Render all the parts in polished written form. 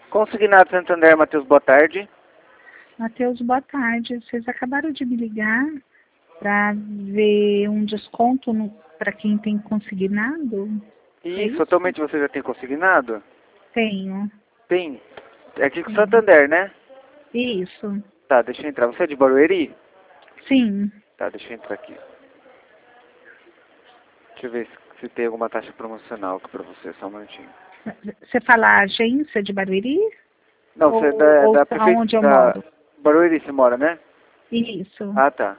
Consignado Santander, Matheus, boa tarde. Matheus, boa tarde. Vocês acabaram de me ligar para ver um desconto para quem tem consignado? Isso, atualmente você já tem consignado? Tenho. Tem. É aqui com Santander, né? Isso. Tá, deixa eu entrar. Você é de Barueri? Sim. Tá, deixa eu entrar aqui. Deixa eu ver se tem alguma taxa promocional aqui pra você, só um minutinho. Você fala a agência de Barueri? Não, você é Ou da onde eu prefeitura... moro? Barueri você mora, né? Isso. Ah, tá.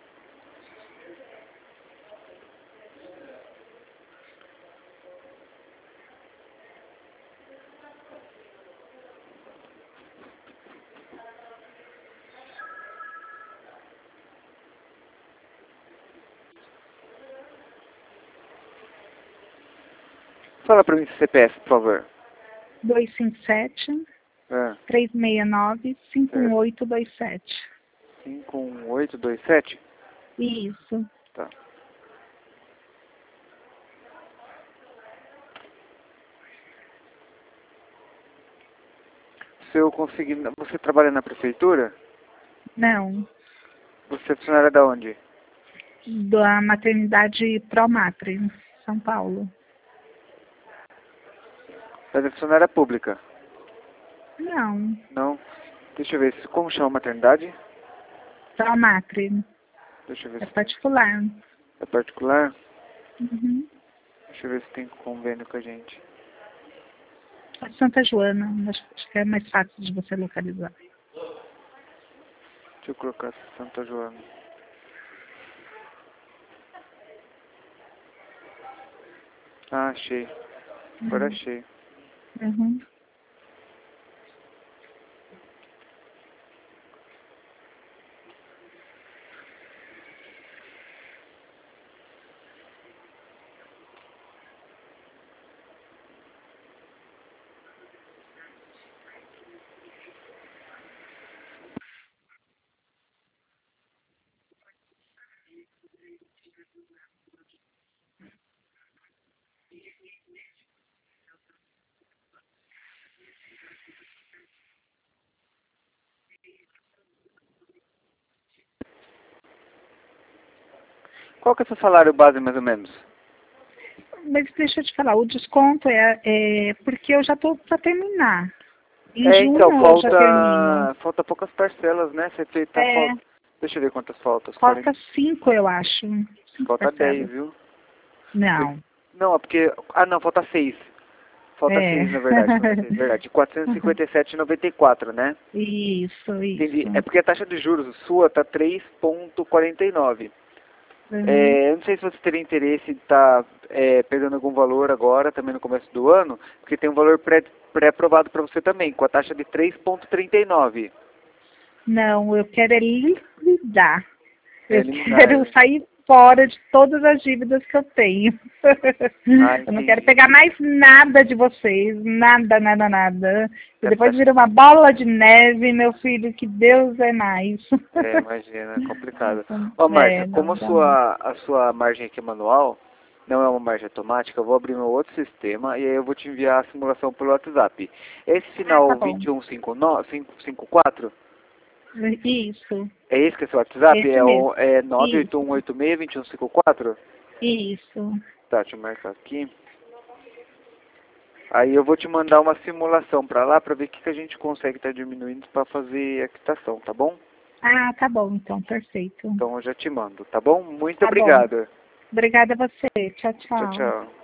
Fala pra mim seu CPF, por favor. 257 Ah, 369 51827. 51827? Isso. Tá. Você trabalha na prefeitura? Não. Você é funcionária da onde? Da maternidade Promatre, São Paulo. Você é funcionária pública? Não. Não. Deixa eu ver, como chama a maternidade? Promatre. Deixa eu ver É se particular. é particular. Uhum. Deixa eu ver se tem convênio com a gente. É Santa Joana. Acho que é mais fácil de você localizar. Deixa eu colocar Santa Joana. Ah, achei. Agora achei. Uhum. Qual que é o seu salário base, mais ou menos? Mas deixa eu te falar, o desconto é porque eu já estou para terminar. Em Então, junho eu já termino. falta poucas parcelas, né? É, Deixa eu ver quantas faltas. falta 5, eu acho. 5 Falta 10, parcelas. viu? Não. Não, é porque... Ah, não, falta 6. Falta É. 6, na verdade. Falta 6, verdade. 457,94, né? Isso. Entendi. É porque a taxa de juros sua tá 3,49. Uhum. Eu não sei se você teria interesse em estar pegando algum valor agora, também no começo do ano, porque tem um valor pré-aprovado para você também, com a taxa de 3,39. Não, eu quero é liquidar. Eu Eliminar, quero né? sair fora de todas as dívidas que eu tenho. Ah, Eu não quero entendi. pegar mais nada de vocês. Nada, nada, nada. E depois Essa, vira uma bola de neve, meu filho, que Deus é mais. imagina, é complicado. Ó, Márcia, É, como não dá não. a sua margem aqui é manual, não é uma margem automática, eu vou abrir meu outro sistema e aí eu vou te enviar a simulação pelo WhatsApp. Esse Ah, tá final bom. 21554, Isso. é esse que é seu WhatsApp? Esse mesmo. É Isso. 98186-2154? Isso. Tá, deixa eu marcar aqui. Aí eu vou te mandar uma simulação pra lá pra ver o que a gente consegue estar diminuindo pra fazer a quitação, tá bom? Ah, tá bom, então. Perfeito. Então eu já te mando, tá bom? Muito Tá bom. obrigado. Obrigada a você. Tchau, Tchau, tchau. tchau.